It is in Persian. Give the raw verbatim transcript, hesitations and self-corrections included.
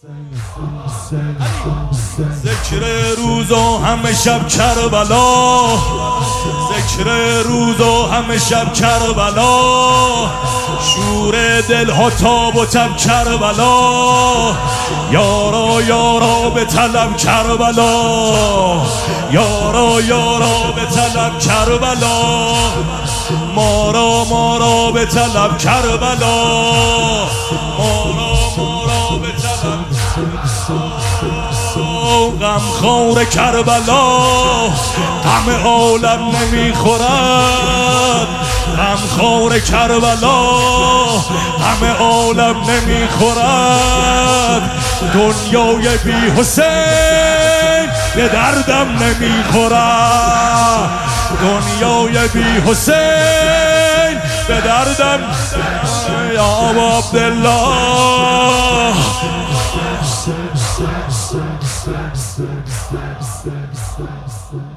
ذکر روز و همه شب کربلا، ذکر روز و همه شب کربلا، شور دلها تاب و تب کربلا، یارا یارا به طلب کربلا، یارا یارا به طلب کربلا، مارا مارا به طلب کربلا، مارا مارا به طلب غمخوار کربلا، غم عالم نمیخورد، غمخوار کربلا، غم عالم نمیخورد، دنیای بی حسین به دردم نمیخورد، دنیای بی حسین به دردم. یا ابا عبدالله